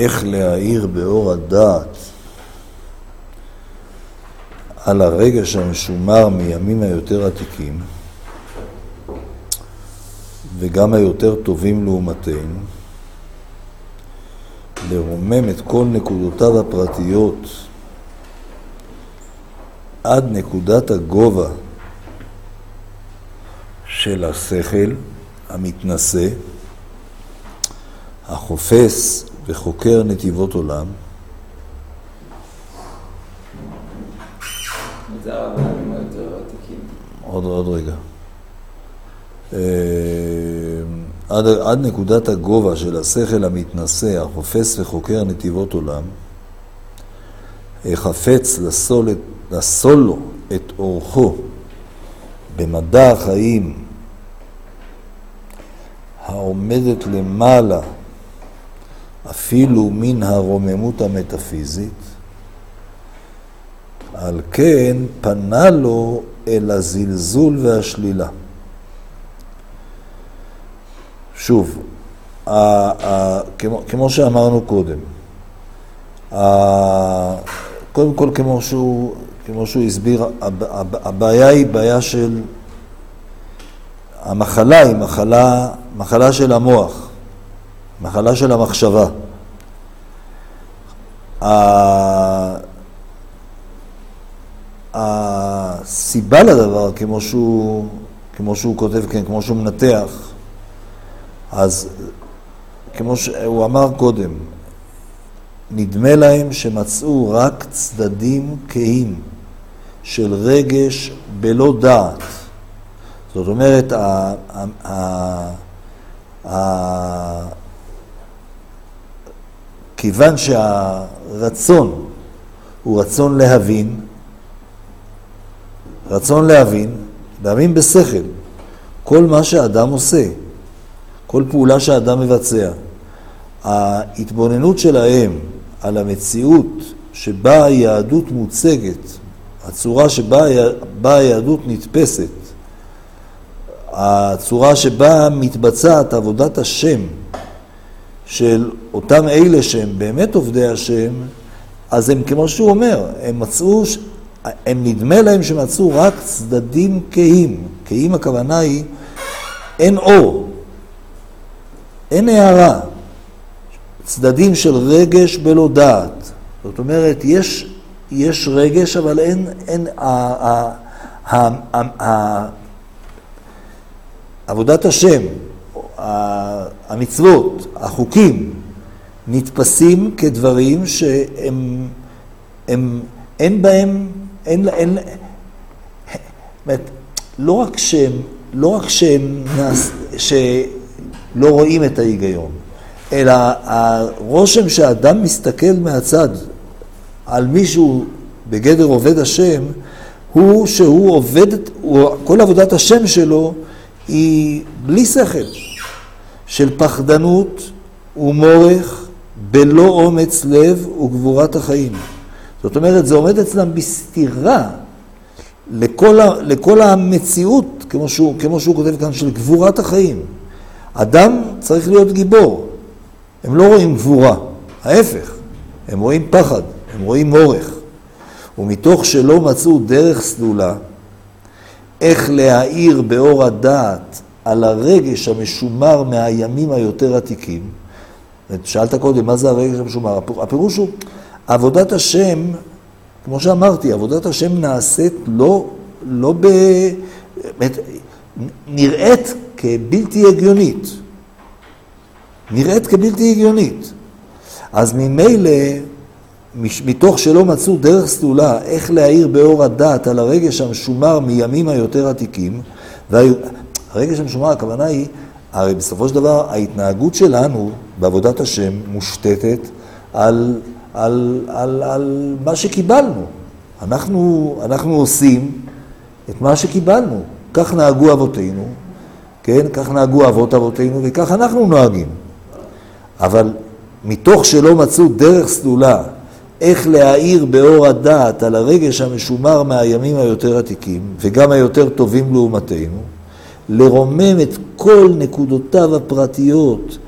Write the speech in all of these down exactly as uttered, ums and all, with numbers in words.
איך להאיר באור הדעת על הרגש המשומר מימים היותר עתיקים וגם היותר טובים לעומתנו, לרומם את כל נקודותיו הפרטיות עד נקודת הגובה של השכל המתנשא, החופש וחוקר נתיבות עולם. זה הרבים היותר עתיקים. עוד, עוד רגע. עד, עד נקודת הגובה של השכל המתנשא, החופש וחוקר נתיבות עולם, חפץ לסול, לסול לו את אורחו במדע החיים העומדת למעלה אפילו מן הרוממות המטאפיזית, על כן פנה לו אל הזלזול והשלילה. שוב, ה, ה, כמו, כמו שאמרנו קודם, ה, קודם כל כמו שהוא, כמו שהוא הסביר, הבעיה היא בעיה של, המחלה היא מחלה, מחלה של המוח, מחלה של המחשבה. הסיבה לדבר, כמו שהוא, כמו שהוא כותב, כן, כמו שהוא מנתח, אז כמו שהוא אמר קודם, נדמה להם שמצאו רק צדדים כהים של רגש בלא דעת. זאת אומרת, ה, ה, ה, ה, כיוון שהרצון הוא רצון להבין, רצון להבין, להבין בשכל, כל מה שהאדם עושה, כל פעולה שהאדם מבצע, ההתבוננות שלהם על המציאות שבה היהדות מוצגת, הצורה שבה בה היהדות נתפסת, הצורה שבה מתבצעת עבודת השם של אותם אלה שהם באמת עובדי השם, אז הם, כמו שהוא אומר, הם מצאו, הם נדמה להם שמצאו רק צדדים כהים. כהים הכוונה היא, אין אור, אין הערה, צדדים של רגש בלא דעת. זאת אומרת, יש, יש רגש, אבל אין, אין, ה, ה, ה, ה, ה, עבודת השם, המצוות, החוקים, נתפסים כדברים שהם, הם, אין בהם, אין, אין, באמת, לא רק שהם, לא רק שהם, שלא רואים את ההיגיון, אלא הרושם שהאדם מסתכל מהצד על מישהו בגדר עובד השם, הוא שהוא עובד, הוא, כל עבודת השם שלו היא בלי שכל, של פחדנות ומורך, בלא אומץ לב וגבורת החיים. זאת אומרת, זה עומד אצלם בסתירה לכל, ה, לכל המציאות, כמו שהוא, כמו שהוא כותב כאן, של גבורת החיים. אדם צריך להיות גיבור. הם לא רואים גבורה, ההפך, הם רואים פחד, הם רואים מורך. ומתוך שלא מצאו דרך סלולה, איך להאיר באור הדעת על הרגש המשומר מהימים היותר עתיקים. שאלת קודם, מה זה הרגש המשומר? הפירוש הוא, עבודת השם, כמו שאמרתי, עבודת השם נעשית לא, לא ב... נראית כבלתי הגיונית. נראית כבלתי הגיונית. אז ממילא, מתוך שלא מצאו דרך סלולה, איך להאיר באור הדעת על הרגש המשומר מימים היותר עתיקים, והרגש המשומר, הכוונה היא, הרי בסופו של דבר, ההתנהגות שלנו בעבודת השם מושתתת על, על, על, על מה שקיבלנו. אנחנו, אנחנו עושים את מה שקיבלנו. כך נהגו אבותינו, כן? כך נהגו אבות אבותינו, וכך אנחנו נוהגים. אבל מתוך שלא מצאו דרך סלולה, איך להאיר באור הדעת על הרגש המשומר מהימים היותר עתיקים, וגם היותר טובים לעומתנו, לרומם את כל נקודותיו הפרטיות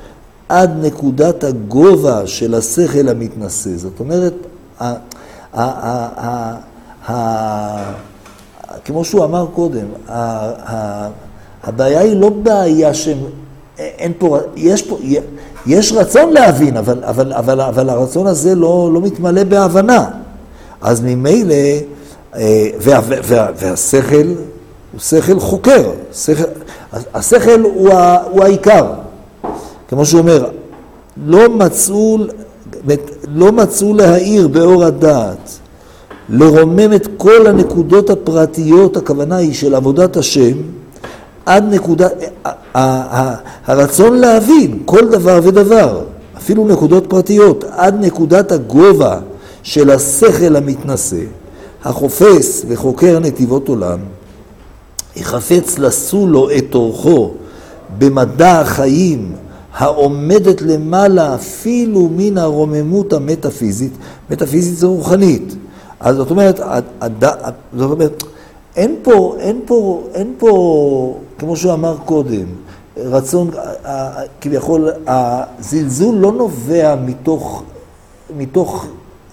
עד נקודת הגובה של השכל המתנשא. זאת אומרת, ה, ה, ה, ה, ה, כמו שהוא אמר קודם, ה, ה, הבעיה היא לא בעיה שאין פה, יש פה, יש רצון להבין, אבל, אבל, אבל, אבל הרצון הזה לא, לא מתמלא בהבנה. אז ממילא, וה, וה, והשכל הוא שכל חוקר, שכל, השכל הוא, ה, הוא העיקר. כמו שהוא אומר, לא מצאו, לא מצאו להאיר באור הדעת, לרומם את כל הנקודות הפרטיות, הכוונה היא של עבודת השם, עד נקודה, הרצון להבין כל דבר ודבר, אפילו נקודות פרטיות, עד נקודת הגובה של השכל המתנשא, החופש וחוקר נתיבות עולם, יחפץ לשוא לו את אורחו במדע החיים העומדת למעלה אפילו מן הרוממות המטאפיזית. מטאפיזית זה רוחנית. אז זאת אומרת, הד... זאת אומרת, אין פה, אין פה, אין פה, כמו שהוא אמר קודם, רצון, כביכול, הזלזול לא נובע מתוך, מתוך,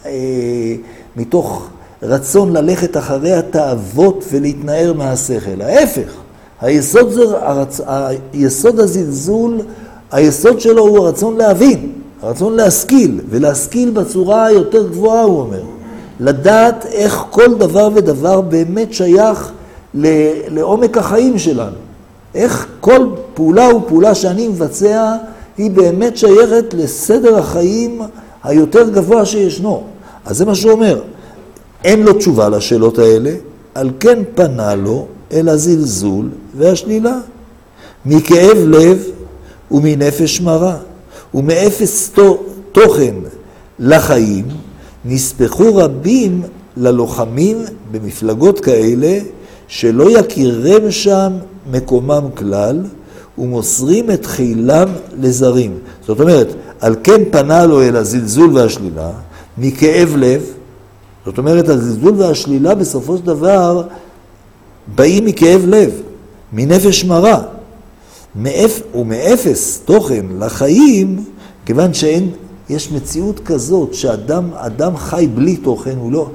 מתוך רצון ללכת אחרי התאוות ולהתנער מהשכל. ההפך, היסוד זה, הרצ... היסוד הזלזול, היסוד שלו הוא הרצון להבין, הרצון להשכיל, ולהשכיל בצורה היותר גבוהה, הוא אומר. לדעת איך כל דבר ודבר באמת שייך לעומק החיים שלנו. איך כל פעולה ופעולה שאני מבצע היא באמת שייכת לסדר החיים היותר גבוה שישנו. אז זה מה שהוא אומר. אין לו תשובה לשאלות האלה, על כן פנה לו אל הזלזול והשלילה. מכאב לב ומנפש מרה, ומאפס תוכן לחיים, נספחו רבים ללוחמים במפלגות כאלה, שלא יכירם שם מקומם כלל, ומוסרים את חילם לזרים. זאת אומרת, על כן פנה לו אל הזלזול והשלילה, מכאב לב, זאת אומרת, הזלזול והשלילה בסופו של דבר באים מכאב לב, מנפש מרה. מאפ... ומאפס תוכן לחיים, כיוון שאין, יש מציאות כזאת שאדם אדם חי בלי תוכן, הוא לא,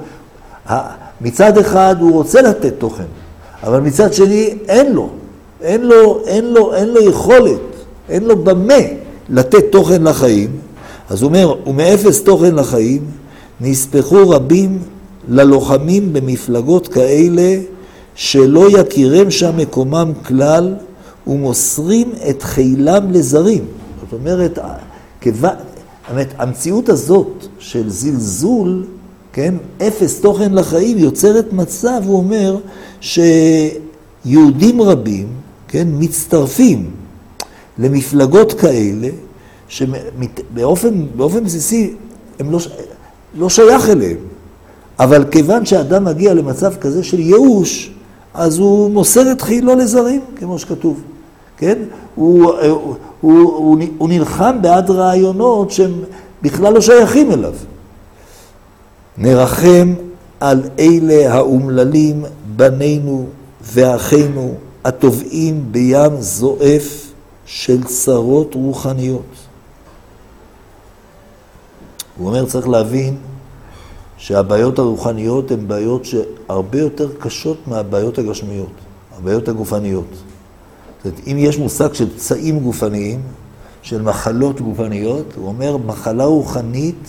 מצד אחד הוא רוצה לתת תוכן, אבל מצד שני אין לו, אין לו, אין לו, אין לו יכולת, אין לו במה לתת תוכן לחיים. אז הוא אומר, ומאפס תוכן לחיים, נספחו רבים ללוחמים במפלגות כאלה, שלא יכירם שם מקומם כלל, ומוסרים את חילם לזרים. זאת אומרת, כיוון, המציאות הזאת של זלזול, כן, אפס תוכן לחיים, יוצרת מצב, הוא אומר, שיהודים רבים, כן, מצטרפים למפלגות כאלה, שבאופן, באופן בסיסי הם לא, לא שייך אליהם. אבל כיוון שאדם מגיע למצב כזה של ייאוש, אז הוא מוסר את חילו לזרים, כמו שכתוב. כן? הוא, הוא, הוא, הוא, הוא נלחם בעד רעיונות שהם בכלל לא שייכים אליו. נרחם על אלה האומללים, בנינו ואחינו, הטובעים בים זועף של צרות רוחניות. הוא אומר, צריך להבין שהבעיות הרוחניות הן בעיות שהרבה יותר קשות מהבעיות הגשמיות, הבעיות הגופניות. זאת אומרת, אם יש מושג של פצעים גופניים, של מחלות גופניות, הוא אומר, מחלה רוחנית,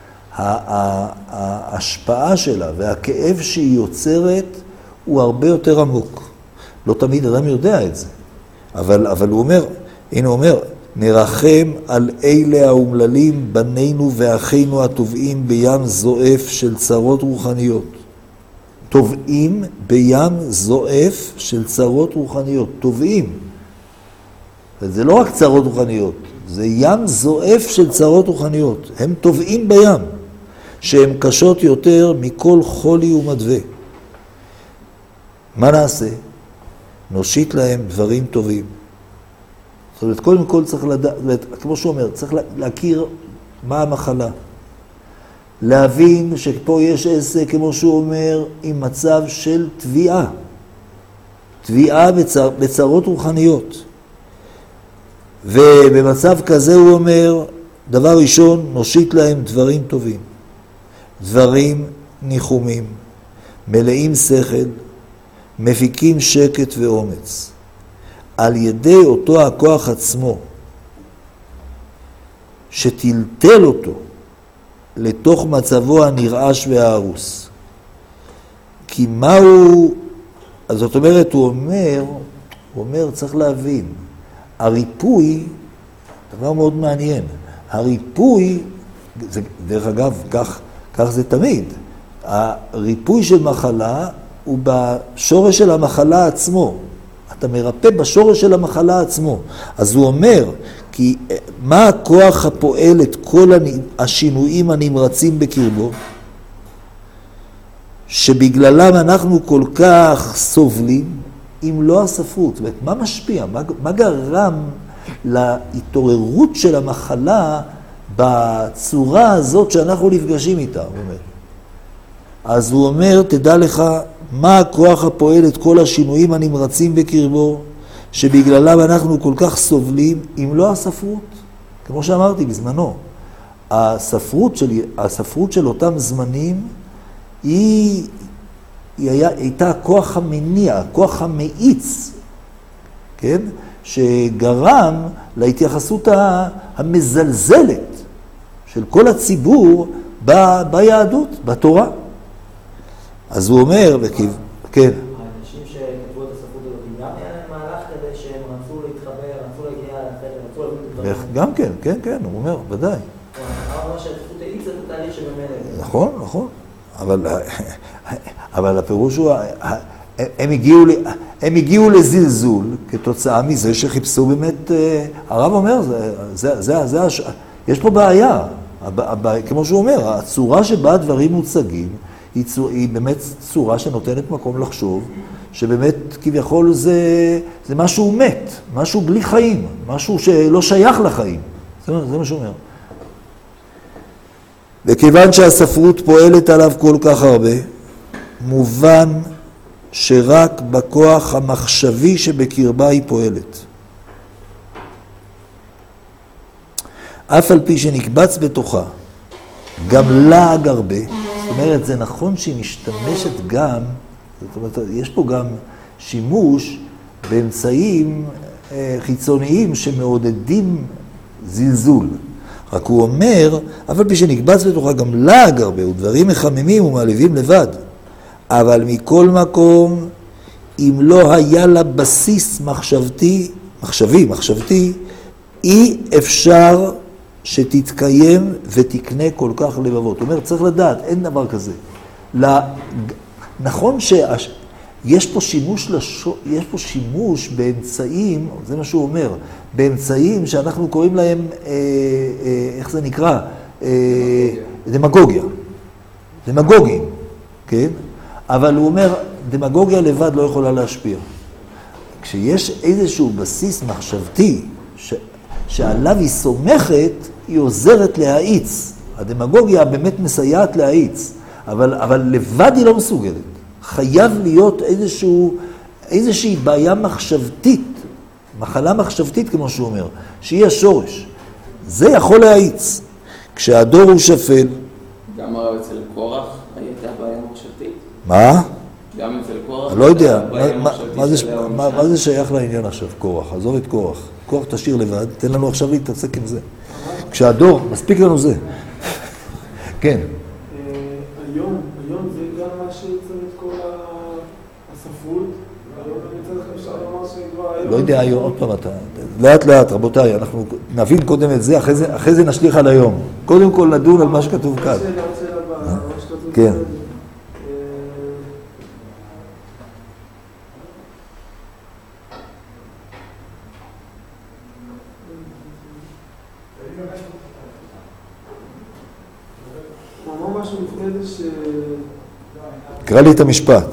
ההשפעה שלה והכאב שהיא יוצרת הוא הרבה יותר עמוק. לא תמיד אדם יודע את זה. אבל, אבל הוא אומר, הנה הוא אומר, נרחם על אלה האומללים, בנינו ואחינו הטובעים בים זועף של צרות רוחניות. טובעים בים זועף של צרות רוחניות. טובעים. זה לא רק צרות רוחניות, זה ים זועף של צרות רוחניות. הם טובעים בים, שהן קשות יותר מכל חולי ומדווה. מה נעשה? נושיט להם דברים טובים. זאת אומרת, קודם כל צריך לדעת, כמו שהוא אומר, צריך להכיר מה המחלה. להבין שפה יש איזה, כמו שהוא אומר, עם מצב של תביעה. תביעה בצר, בצרות רוחניות. ובמצב כזה הוא אומר, דבר ראשון, נושיט להם דברים טובים, דברים ניחומים, מלאים שכל, מפיקים שקט ואומץ. על ידי אותו הכוח עצמו, שטלטל אותו לתוך מצבו הנרעש וההרוס. כי מה הוא, אז זאת אומרת, הוא אומר, הוא אומר, צריך להבין, הריפוי, דבר מאוד מעניין, הריפוי, זה, דרך אגב, כך, כך זה תמיד, הריפוי של מחלה הוא בשורש של המחלה עצמו. אתה מרפא בשורש של המחלה עצמו. אז הוא אומר, כי מה הכוח הפועל את כל השינויים הנמרצים בקרבו, שבגללם אנחנו כל כך סובלים, אם לא הספרות. זאת אומרת, מה משפיע? מה, מה גרם להתעוררות של המחלה בצורה הזאת שאנחנו נפגשים איתה, הוא אומר. אז הוא אומר, תדע לך, מה הכוח הפועל את כל השינויים הנמרצים בקרבו, שבגללם אנחנו כל כך סובלים, אם לא הספרות. כמו שאמרתי בזמנו, הספרות של, הספרות של אותם זמנים, היא, היא היה, הייתה הכוח המניע, הכוח המאיץ, כן? שגרם להתייחסות המזלזלת של כל הציבור ב, ביהדות, בתורה. אז הוא אומר, וכיו, כן. האנשים שכתבו את הספרות הזאת, גם היה להם מהלך כדי שהם רצו להתחבר, רצו להגיע לחדר, רצו להביא את הדברים. גם כן, כן, כן, הוא אומר, ודאי. הרב אומר שהספרות האיץ את התהליך שבמילא. נכון, נכון. אבל, אבל הפירוש הוא, הם הגיעו, הם הגיעו לזלזול כתוצאה מזה שחיפשו באמת, הרב אומר, זה, זה, זה, זה, יש פה בעיה. כמו שהוא אומר, הצורה שבה הדברים מוצגים, היא, צור, היא באמת צורה שנותנת מקום לחשוב, שבאמת כביכול זה, זה משהו מת, משהו בלי חיים, משהו שלא שייך לחיים. זה, זה מה שהוא אומר. וכיוון שהספרות פועלת עליו כל כך הרבה, מובן שרק בכוח המחשבי שבקרבה היא פועלת. אף על פי שנקבץ בתוכה, גם לעג הרבה, זאת אומרת, זה נכון שהיא משתמשת גם, זאת אומרת, יש פה גם שימוש באמצעים חיצוניים שמעודדים זלזול. רק הוא אומר, אף על פי שנקבץ בתוכה גם לעג הרבה, ודברים מחממים ומעליבים לבד. אבל מכל מקום, אם לא היה לה בסיס מחשבתי, מחשבי, מחשבתי, אי אפשר שתתקיים ותקנה כל כך לבבות. הוא אומר, צריך לדעת, אין דבר כזה. נכון שיש פה שימוש, לשו... יש פה שימוש באמצעים, זה מה שהוא אומר, באמצעים שאנחנו קוראים להם, אה, אה, איך זה נקרא? אה, דמגוגיה. דמגוגים, כן? אבל הוא אומר, דמגוגיה לבד לא יכולה להשפיע. כשיש איזשהו בסיס מחשבתי ש... שעליו היא סומכת, היא עוזרת להאיץ. הדמגוגיה באמת מסייעת להאיץ, אבל, אבל לבד היא לא מסוגלת. חייב להיות איזשהו, איזושהי בעיה מחשבתית, מחלה מחשבתית כמו שהוא אומר, שהיא השורש. זה יכול להאיץ. כשהדור הוא שפל... גם הרב אצל קורח הייתה בעיה מחשבתית? מה? גם אצל קורח? לא יודע, מה, מה, מה, זה, מה, מה זה שייך לעניין עכשיו, קורח? עזוב את קורח. קורח תשאיר לבד, תן לנו עכשיו להתעסק עם זה. כשהדור, מספיק לנו זה. כן. היום, היום זה גם מה שיוצר את כל הספרות, היום מצד לכם אפשר לומר שכבר היום... לא יודע, היום, עוד פעם אתה, לאט לאט, רבותיי, אנחנו נבין קודם את זה, אחרי זה, אחרי זה נשליך על היום. קודם כל נדון על מה שכתוב כאן. שאלה, שאלה הבאה, מה שכתוב כן. כאן. הוא אמר משהו לפני זה ש... קרא לי את המשפט.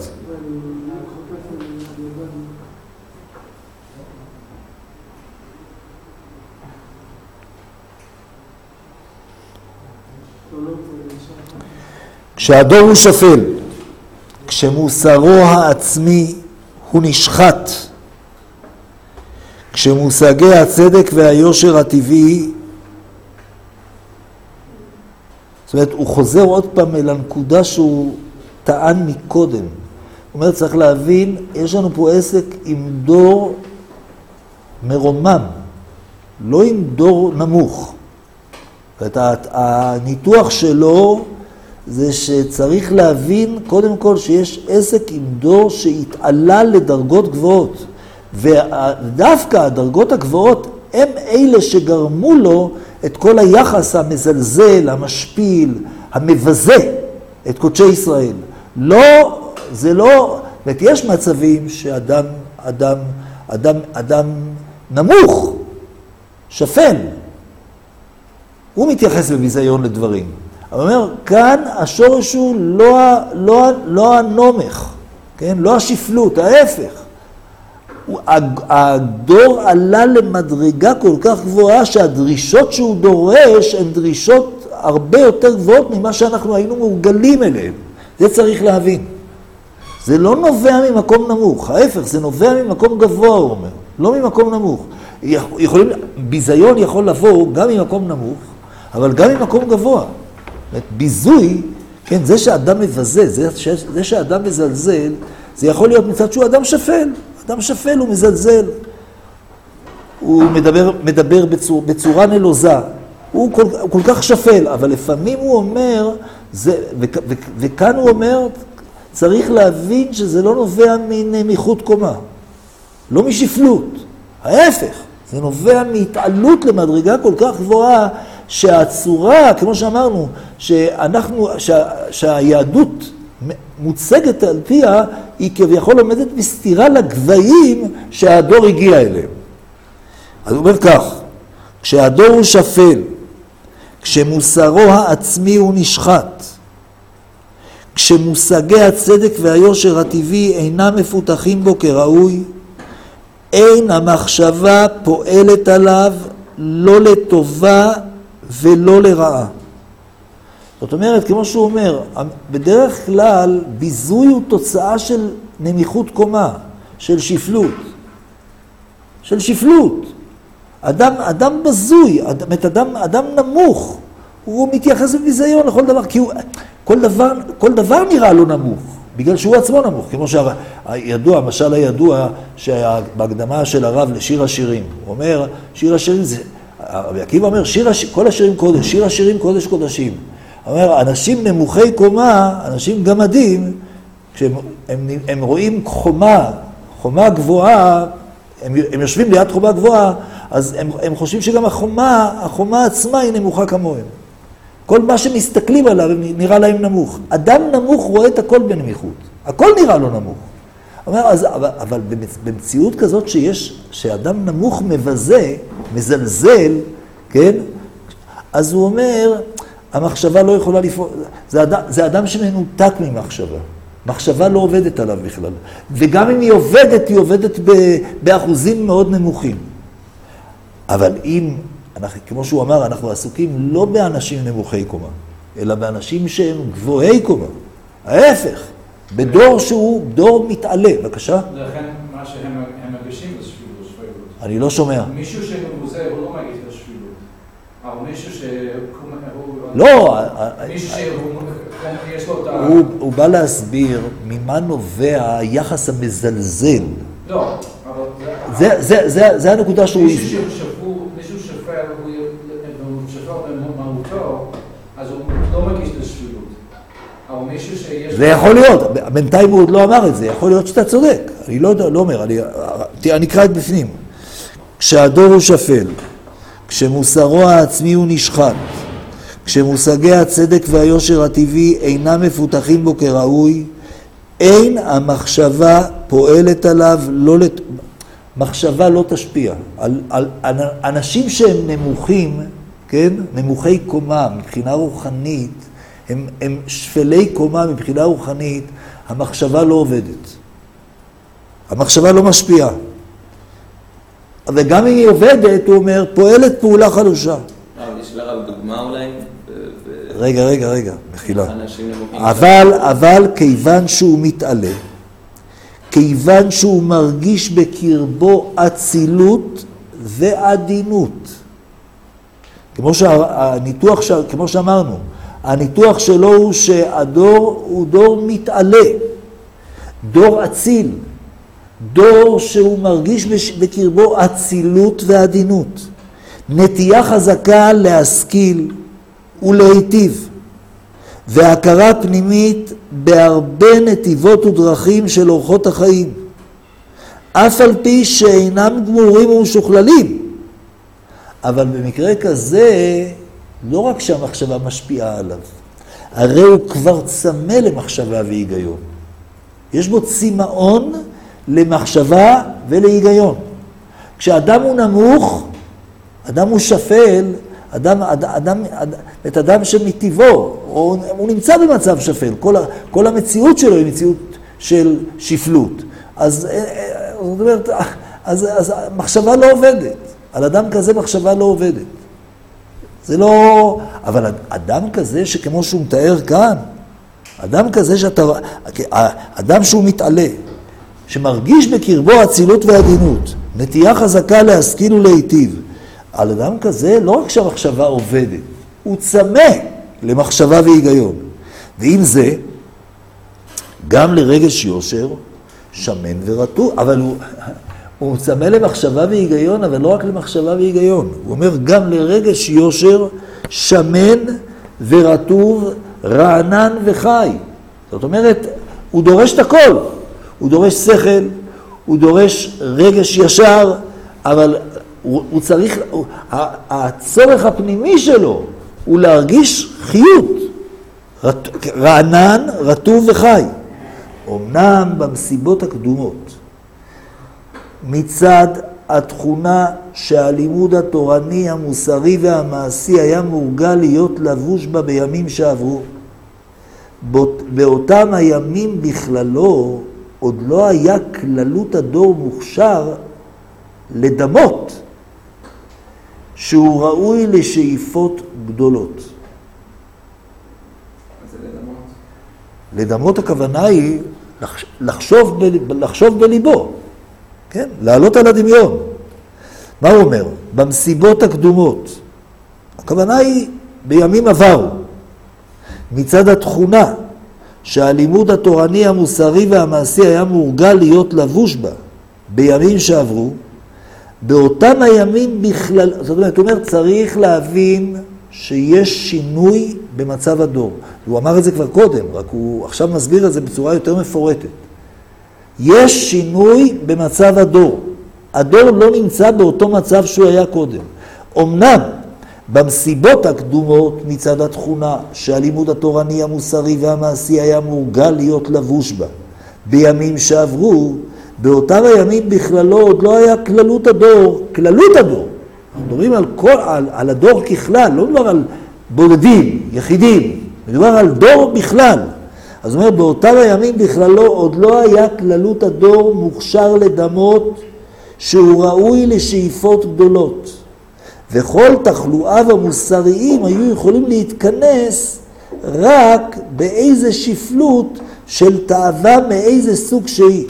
כשהדור הוא שפל, כשמוסרו העצמי הוא נשחט, כשמושגי הצדק והיושר הטבעי, זאת אומרת, הוא חוזר עוד פעם אל הנקודה שהוא טען מקודם. הוא אומר, צריך להבין, יש לנו פה עסק עם דור מרומם, לא עם דור נמוך. זאת אומרת, הניתוח שלו זה שצריך להבין, קודם כל, שיש עסק עם דור שהתעלה לדרגות גבוהות. ודווקא הדרגות הגבוהות הם אלה שגרמו לו את כל היחס המזלזל, המשפיל, המבזה את קודשי ישראל. לא, זה לא, זאת יש מצבים שאדם, אדם, אדם, אדם נמוך, שפל, הוא מתייחס בביזיון לדברים. הוא אומר, כאן השורש הוא לא, לא, לא הנומך, כן? לא השפלות, ההפך. הדור עלה למדרגה כל כך גבוהה שהדרישות שהוא דורש הן דרישות הרבה יותר גבוהות ממה שאנחנו היינו מורגלים אליהם. זה צריך להבין. זה לא נובע ממקום נמוך, ההפך, זה נובע ממקום גבוה, הוא אומר, לא ממקום נמוך. יכולים, ביזיון יכול לבוא גם ממקום נמוך, אבל גם ממקום גבוה. ביזוי, כן, זה שאדם מבזה, זה, זה שאדם מזלזל, זה יכול להיות מצד שהוא אדם שפל. אדם שפל הוא מזלזל, הוא מדבר, מדבר בצור, בצורה נלוזה, הוא כל, הוא כל כך שפל, אבל לפעמים הוא אומר, זה, ו, ו, וכאן הוא אומר, צריך להבין שזה לא נובע מנמיכות קומה, לא משפלות, ההפך, זה נובע מהתעלות למדרגה כל כך גבוהה, שהצורה, כמו שאמרנו, שאנחנו, שה, שהיהדות מוצגת על פיה, היא כביכול עומדת בסתירה לגבהים שהדור הגיע אליהם. אז הוא אומר כך, כשהדור הוא שפל, כשמוסרו העצמי הוא נשחט, כשמושגי הצדק והיושר הטבעי אינם מפותחים בו כראוי, אין המחשבה פועלת עליו לא לטובה ולא לרעה. זאת אומרת, כמו שהוא אומר, בדרך כלל ביזוי הוא תוצאה של נמיכות קומה, של שפלות. של שפלות. אדם, אדם בזוי, אדם, אדם, אדם נמוך, הוא מתייחס בביזיון לכל דבר, כי הוא, כל דבר, כל דבר נראה לו נמוך, בגלל שהוא עצמו נמוך, כמו שהידוע, המשל הידוע, שבהקדמה של הרב לשיר השירים, הוא אומר, שיר השירים זה, רבי עקיבא אומר, שיר, כל השירים קודש, שיר השירים קודש קודשים. אומר, אנשים נמוכי קומה, אנשים גמדים, כשהם הם, הם רואים חומה, חומה גבוהה, הם, הם יושבים ליד חומה גבוהה, אז הם, הם חושבים שגם החומה, החומה עצמה היא נמוכה כמוהם. כל מה שמסתכלים עליו נראה להם נמוך. אדם נמוך רואה את הכל בנמיכות. הכל נראה לו נמוך. אומר, אז, אבל, אבל במציאות כזאת שיש, שאדם נמוך מבזה, מזלזל, כן? אז הוא אומר, המחשבה לא יכולה לפעול, זה אדם, זה אדם שמנותק ממחשבה. מחשבה לא עובדת עליו בכלל. וגם אם היא עובדת, היא עובדת באחוזים מאוד נמוכים. אבל אם, אנחנו, כמו שהוא אמר, אנחנו עסוקים לא באנשים נמוכי קומה, אלא באנשים שהם גבוהי קומה. ההפך, בדור שהוא דור מתעלה. בבקשה? לכן מה שהם מרגישים זה שפלות. אני לא שומע. מישהו שמבוזה הוא לא מרגיש את השפלות. אבל מישהו ש... לא, מישהו שיש לו את ה... הוא בא להסביר ממה נובע היחס המזלזל. לא, אבל... זה הנקודה שהוא... מישהו שפל, הוא שפל במהותו, אז הוא לא מרגיש את השפלות. אבל מישהו שיש... זה יכול להיות, בינתיים הוא עוד לא אמר את זה, יכול להיות שאתה צודק. אני לא אומר, אני אקרא את בפנים. כשהדור הוא שפל, כשמוסרו העצמי הוא נשחט, כשמושגי הצדק והיושר הטבעי אינם מפותחים בו כראוי, אין המחשבה פועלת עליו, לא לת... מחשבה לא תשפיע. על, על, על אנשים שהם נמוכים, כן? נמוכי קומה מבחינה רוחנית, הם, הם שפלי קומה מבחינה רוחנית, המחשבה לא עובדת. המחשבה לא משפיעה. וגם אם היא עובדת, הוא אומר, פועלת פעולה חלושה. יש לרב דוגמה אולי? רגע, רגע, רגע, מחילה. אבל, אבל כיוון שהוא מתעלה, כיוון שהוא מרגיש בקרבו אצילות, ועדינות. כמו שהניתוח, כמו שאמרנו, הניתוח שלו הוא שהדור הוא דור מתעלה, דור אציל, דור שהוא מרגיש בקרבו אצילות ועדינות, נטייה חזקה להשכיל ולהיטיב, והכרה פנימית בהרבה נתיבות ודרכים של אורחות החיים, אף על פי שאינם גמורים ומשוכללים. אבל במקרה כזה, לא רק שהמחשבה משפיעה עליו, הרי הוא כבר צמא למחשבה והיגיון. יש בו צמאון למחשבה ולהיגיון. כשאדם הוא נמוך, אדם הוא שפל, אדם, אדם, אדם, את אדם שמטבעו, הוא, הוא נמצא במצב שפל, כל, כל המציאות שלו היא מציאות של שפלות. אז, זאת אומרת, אז, אז מחשבה לא עובדת. על אדם כזה מחשבה לא עובדת. זה לא... אבל אדם כזה שכמו שהוא מתאר כאן, אדם כזה שאתה... אדם שהוא מתעלה, שמרגיש בקרבו אצילות ועדינות, נטייה חזקה להשכיל ולהיטיב, על אדם כזה לא רק שהמחשבה עובדת, הוא צמא למחשבה והיגיון. ועם זה, גם לרגש יושר, שמן ורטוב, אבל הוא... הוא צמא למחשבה והיגיון, אבל לא רק למחשבה והיגיון. הוא אומר גם לרגש יושר, שמן ורטוב, רענן וחי. זאת אומרת, הוא דורש את הכל. הוא דורש שכל, הוא דורש רגש ישר, אבל הוא, הוא צריך, הוא, הצורך הפנימי שלו הוא להרגיש חיות. רט, רענן, רטוב וחי. אמנם במסיבות הקדומות, מצד התכונה שהלימוד התורני, המוסרי והמעשי היה מורגל להיות לבוש בה בימים שעברו. באותם הימים בכללו עוד לא היה כללות הדור מוכשר לדמות שהוא ראוי לשאיפות גדולות. מה זה לדמות? לדמות הכוונה היא לחשוב, לחשוב בליבו. כן? לעלות על הדמיון. מה הוא אומר? במסיבות הקדומות. הכוונה היא בימים עברו. מצד התכונה שהלימוד התורני, המוסרי והמעשי היה מורגל להיות לבוש בה בימים שעברו, באותם הימים בכלל, זאת אומרת, הוא אומר, צריך להבין שיש שינוי במצב הדור. הוא אמר את זה כבר קודם, רק הוא עכשיו מסביר את זה בצורה יותר מפורטת. יש שינוי במצב הדור. הדור לא נמצא באותו מצב שהוא היה קודם. אמנם במסיבות הקדומות מצד התכונה שהלימוד התורני, המוסרי והמעשי היה מורגל להיות לבוש בה בימים שעברו, באותם הימים בכללו עוד לא היה כללות הדור, כללות הדור. אנחנו מדברים על, כל, על, על הדור ככלל, לא מדבר על בודדים, יחידים, מדבר על דור בכלל. אז הוא אומר, באותם הימים בכללו עוד לא היה כללות הדור מוכשר לדמות שהוא ראוי לשאיפות גדולות. וכל תחלואיו המוסריים היו יכולים להתכנס רק באיזה שפלות של תאווה מאיזה סוג שהיא.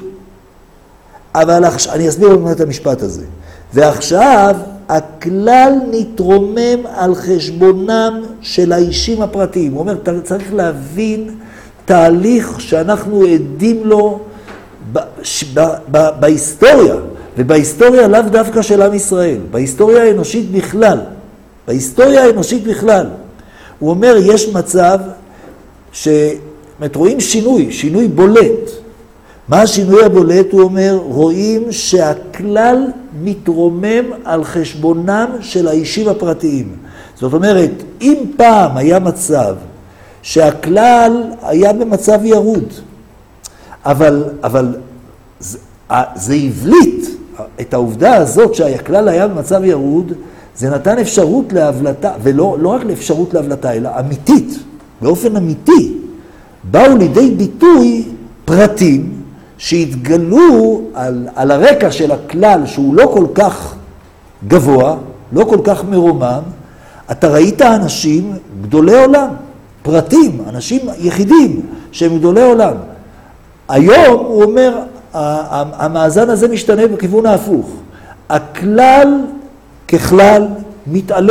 אבל אני אסביר לכם את המשפט הזה. ועכשיו הכלל נתרומם על חשבונם של האישים הפרטיים. הוא אומר, צריך להבין תהליך שאנחנו עדים לו ב- ב- ב- בהיסטוריה, ובהיסטוריה לאו דווקא של עם ישראל, בהיסטוריה האנושית בכלל, בהיסטוריה האנושית בכלל. הוא אומר, יש מצב שרואים שינוי, שינוי בולט. מה השינוי הבולט? הוא אומר, רואים שהכלל מתרומם על חשבונם של האישים הפרטיים. זאת אומרת, אם פעם היה מצב שהכלל היה במצב ירוד, אבל, אבל זה, זה הבליט את העובדה הזאת שהכלל היה במצב ירוד, זה נתן אפשרות להבלטה, ולא לא רק לאפשרות להבלטה, אלא אמיתית, באופן אמיתי, באו לידי ביטוי פרטים שהתגלו על, על הרקע של הכלל שהוא לא כל כך גבוה, לא כל כך מרומם. אתה ראית אנשים גדולי עולם, פרטים, אנשים יחידים שהם גדולי עולם. היום הוא אומר, המאזן הזה משתנה בכיוון ההפוך. הכלל ככלל מתעלה.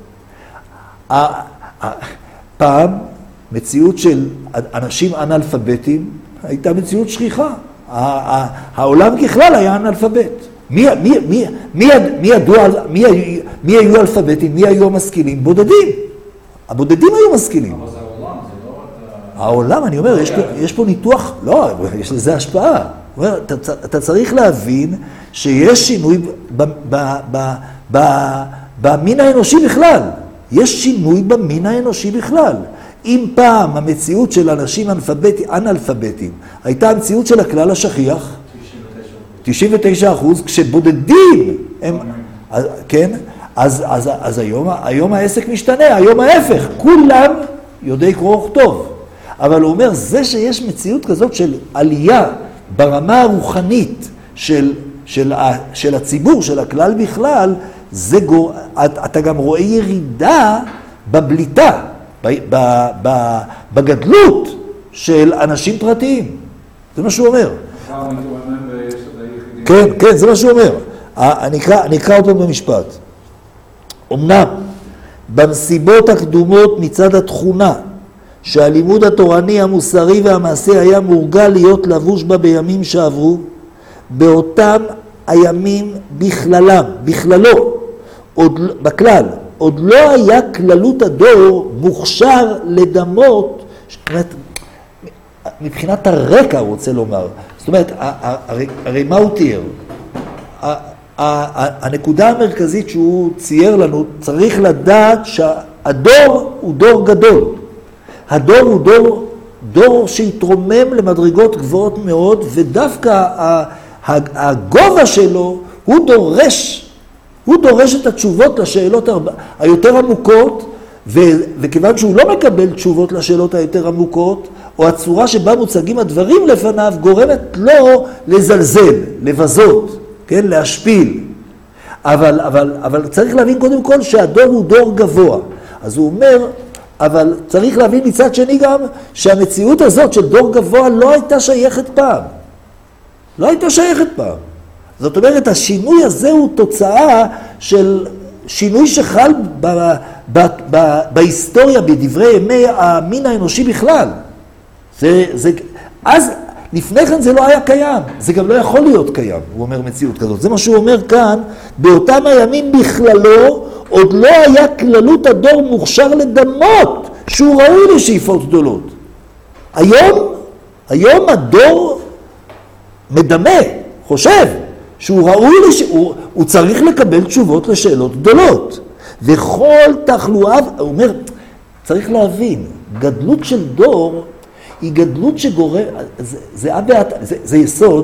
פעם, מציאות של אנשים אנאלפביתים הייתה מציאות שכיחה. העולם ככלל היה אנאלפבית. מי, מי, מי, מי, מי, ידוע, מי, מי היו אלפביתים? מי היו המשכילים? בודדים. הבודדים היו משכילים. אבל זה העולם, זה לא רק... העולם, אני אומר, יש פה, יש פה ניתוח, לא, יש לזה השפעה. אומר, אתה, אתה צריך להבין שיש שינוי ב, ב, ב, ב, במין האנושי בכלל. יש שינוי במין האנושי בכלל. אם פעם המציאות של אנשים אנאלפביתים הייתה המציאות של הכלל השכיח, תשעים ותשע אחוז, כשבודדים הם, כן, אז, אז, אז היום, היום העסק משתנה, היום ההפך, כולם יודעי קרוא וכתוב. אבל הוא אומר, זה שיש מציאות כזאת של עלייה ברמה הרוחנית של, של, של הציבור, של הכלל בכלל, זה גור, אתה גם רואה ירידה בבליטה, בגדלות של אנשים פרטיים. זה מה שהוא אומר. כן, כן, זה מה שהוא אומר. אני אקרא אותו במשפט. אמנם, במסיבות הקדומות מצד התכונה, שהלימוד התורני, המוסרי והמעשי היה מורגל להיות לבוש בה בימים שעברו, באותם הימים בכללם, בכללו, עוד, בכלל, עוד לא היה כללות הדור מוכשר לדמות, מבחינת הרקע הוא רוצה לומר. זאת אומרת, הרי, הרי מה הוא תיאר? הנקודה המרכזית שהוא צייר לנו, צריך לדעת שהדור הוא דור גדול. הדור הוא דור, דור שהתרומם למדרגות גבוהות מאוד, ודווקא הגובה שלו הוא דורש, הוא דורש את התשובות לשאלות היותר עמוקות, וכיוון שהוא לא מקבל תשובות לשאלות היותר עמוקות, או הצורה שבה מוצגים הדברים לפניו, גורמת לו לזלזל, לבזות, כן, להשפיל. אבל, אבל, אבל צריך להבין קודם כל שהדור הוא דור גבוה. אז הוא אומר, אבל צריך להבין מצד שני גם שהמציאות הזאת של דור גבוה לא הייתה שייכת פעם. לא הייתה שייכת פעם. זאת אומרת, השינוי הזה הוא תוצאה של שינוי שחל ב, ב, ב, בהיסטוריה, בדברי ימי המין האנושי בכלל. זה, זה, אז לפני כן זה לא היה קיים, זה גם לא יכול להיות קיים, הוא אומר מציאות כזאת. זה מה שהוא אומר כאן, באותם הימים בכללו, עוד לא היה כללות הדור מוכשר לדמות, שהוא ראוי לשאיפות גדולות. היום, היום הדור מדמה, חושב, שהוא ראוי, לש... הוא, הוא צריך לקבל תשובות לשאלות גדולות. וכל תחלואה, הוא אומר, צריך להבין, גדלות של דור, היא גדלות שגורם, זה, זה, זה, זה יסוד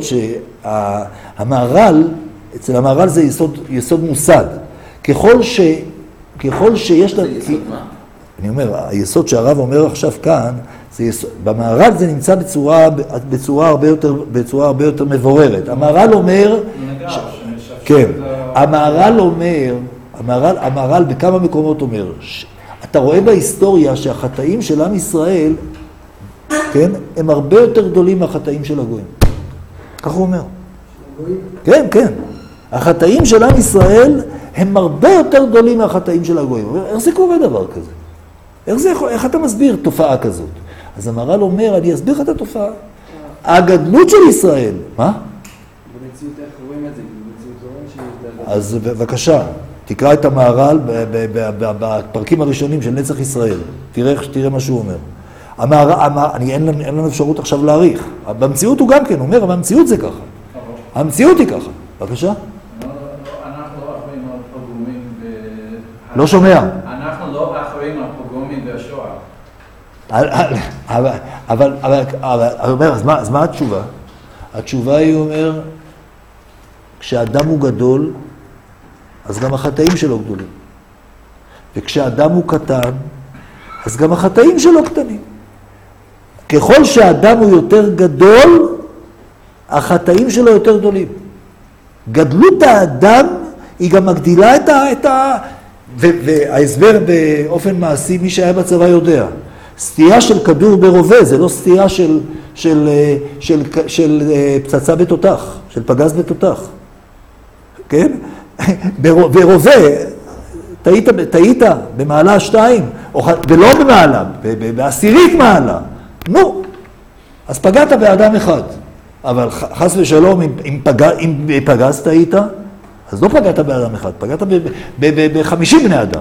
שהמהר"ל, אצל המהר"ל זה יסוד, יסוד מוסד. ככל, ש, ככל שיש... זה יסוד מה? אני אומר, היסוד שהרב אומר עכשיו כאן, זה יסוד, במהר"ל זה נמצא בצורה, בצורה הרבה יותר, בצורה הרבה יותר מבוררת. המהר"ל אומר... ש... כן, המהר"ל אומר, המהר"ל, המהר"ל בכמה מקומות אומר, ש... אתה רואה בהיסטוריה שהחטאים של עם ישראל, כן, הם הרבה יותר גדולים מהחטאים של הגויים. כך הוא אומר. כן, כן. החטאים של עם ישראל הם הרבה יותר גדולים מהחטאים של הגויים. איך זה קורה דבר כזה? איך, זה, איך אתה מסביר תופעה כזאת? אז המהר"ל אומר, אני אסביר לך את התופעה. הגדלות של ישראל, מה? במציאות איך רואים את זה? במציאות רואים שהיא... אז בבקשה, תקרא את המהר"ל בפרקים הראשונים של נצח ישראל. תראה, תראה מה שהוא אומר. המהר"ל, אני, אין, אין לנו אפשרות עכשיו להעריך. במציאות הוא גם כן אומר, אבל המציאות זה ככה. המציאות היא ככה. בבקשה. אנחנו לא אחראים על פוגרומים ב... לא שומע. אנחנו לא אחראים על פוגרומים בשואה. אבל, אבל, אבל, אבל, אומר, אז מה, אז מה התשובה? התשובה היא אומר, כשאדם הוא גדול, אז גם החטאים שלו גדולים. וכשאדם הוא קטן, אז גם החטאים שלו קטנים. ככל שהאדם הוא יותר גדול, החטאים שלו יותר גדולים. גדלות האדם היא גם מגדילה את ה... את ה וההסבר באופן מעשי, מי שהיה בצבא יודע. סטייה של כדור ברובה, זה לא סטייה של, של, של, של, של פצצה בתותח, של פגז בתותח. כן? ברובה, טעית, טעית במעלה שתיים, ולא במעלה, בעשירית מעלה. נו, אז פגעת באדם אחד. אבל חס ושלום, אם, אם, פגע, אם פגזת איתה, אז לא פגעת באדם אחד, פגעת ב-חמישים בני אדם.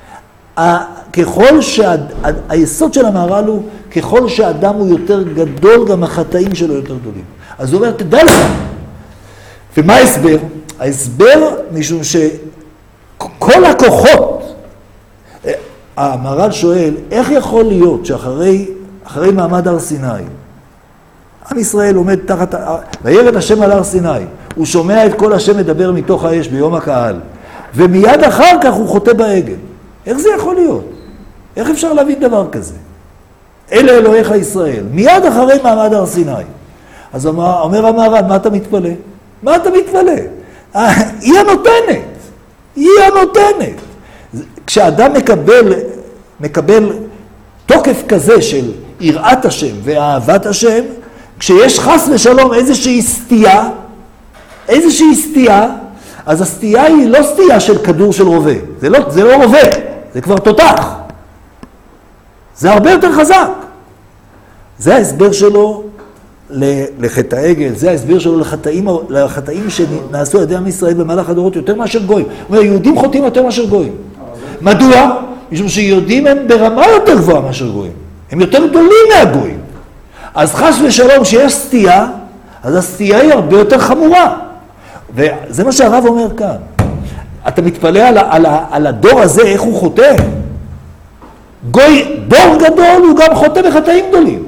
ככל שהיסוד של המהר"ל הוא, ככל שהאדם הוא יותר גדול, גם החטאים שלו יותר גדולים. אז הוא אומר, תדע לך. ומה ההסבר? ההסבר משום שכל הכוחות, המהר"ל שואל, איך יכול להיות שאחרי אחרי מעמד הר סיני, עם ישראל עומד תחת, וירד השם על הר סיני, הוא שומע את כל השם מדבר מתוך האש ביום הקהל, ומיד אחר כך הוא חוטא בעגל. איך זה יכול להיות? איך אפשר להבין דבר כזה? אלה אלוהיך ישראל, מיד אחרי מעמד הר סיני. אז אומר, אומר המהר"ל, מה אתה מתפלא? מה אתה מתפלא? היא הנותנת, היא הנותנת. כשאדם מקבל, מקבל תוקף כזה של יראת השם ואהבת השם, כשיש חס ושלום איזושהי סטייה, איזושהי סטייה, אז הסטייה היא לא סטייה של כדור של רובה. זה לא, זה לא רובה, זה כבר תותח. זה הרבה יותר חזק. זה ההסבר שלו לחטא העגל, זה ההסבר שלו לחטאים, לחטאים שנעשו על ידי עם ישראל במהלך הדורות יותר מאשר גויים. זאת אומרת, יהודים חוטאים יותר מאשר גויים. מדוע? משום שיהודים הם ברמה יותר גבוהה מאשר גויים. הם יותר גדולים מהגויים. אז חס ושלום שיש סטייה, אז הסטייה היא הרבה יותר חמורה. וזה מה שהרב אומר כאן. אתה מתפלא על, על, על הדור הזה, איך הוא חוטא? גוי, דור גדול הוא גם חוטא בחטאים גדולים.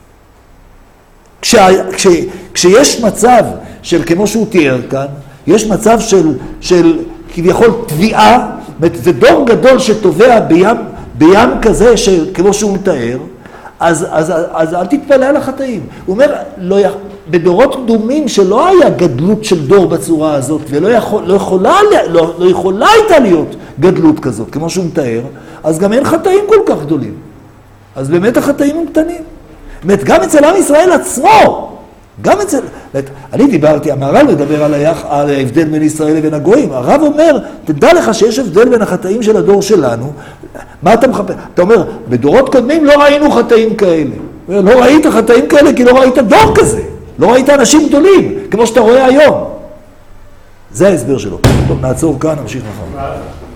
כשה, כש, כשיש מצב של, כמו שהוא תיאר כאן, יש מצב של, של כביכול תביעה, זה דור גדול שטובע בים, בים כזה, כמו שהוא מתאר, אז, אז, אז אל תתפלא על החטאים. הוא אומר, לא, בדורות קדומים שלא היה גדלות של דור בצורה הזאת, ולא יכול, לא יכולה, לא, לא יכולה הייתה להיות גדלות כזאת, כמו שהוא מתאר, אז גם אין חטאים כל כך גדולים. אז באמת החטאים הם קטנים. באמת, גם אצל עם ישראל עצמו, גם אצל... אני דיברתי, המהר"ל מדבר על, היח, על ההבדל בין ישראל לבין הגויים. הרב אומר, תדע לך שיש הבדל בין החטאים של הדור שלנו. מה אתה מחפש? אתה אומר, בדורות קודמים לא ראינו חטאים כאלה. לא ראית חטאים כאלה כי לא ראית דור כזה. לא ראית אנשים גדולים, כמו שאתה רואה היום. זה ההסבר שלו. טוב, נעצור כאן, נמשיך מחר.